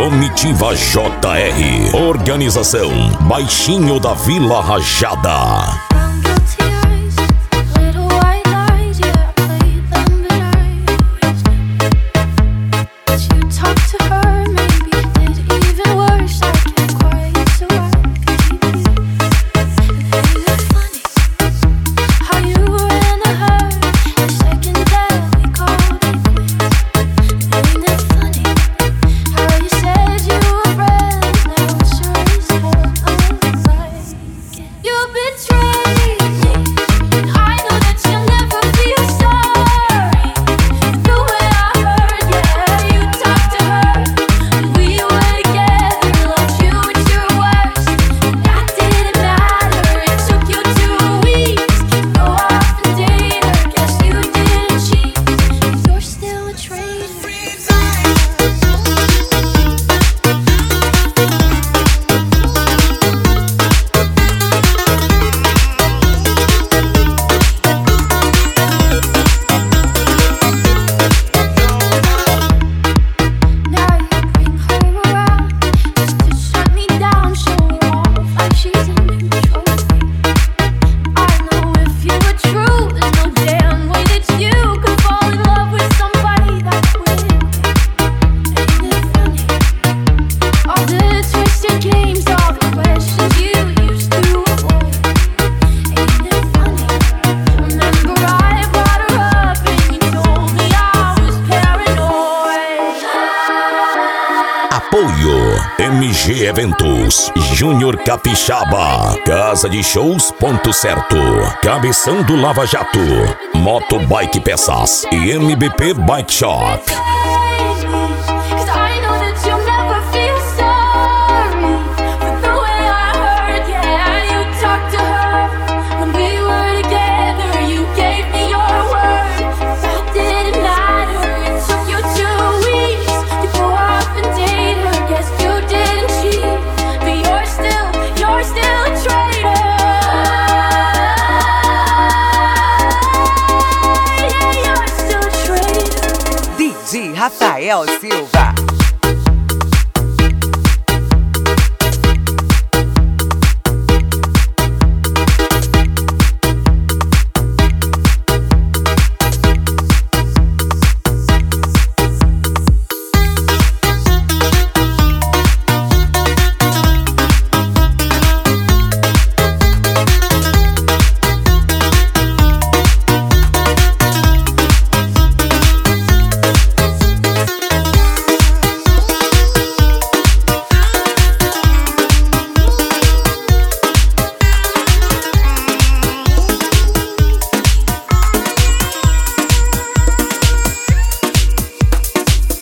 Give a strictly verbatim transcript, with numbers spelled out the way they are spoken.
Comitiva J R. Organização Baixinho da Vila Rajada. Apoio M G Eventos, Júnior Capixaba, Casa de Shows Ponto Certo, Cabeção do Lava Jato, Moto Bike Peças e M B P Bike Shop. Rafael Silva.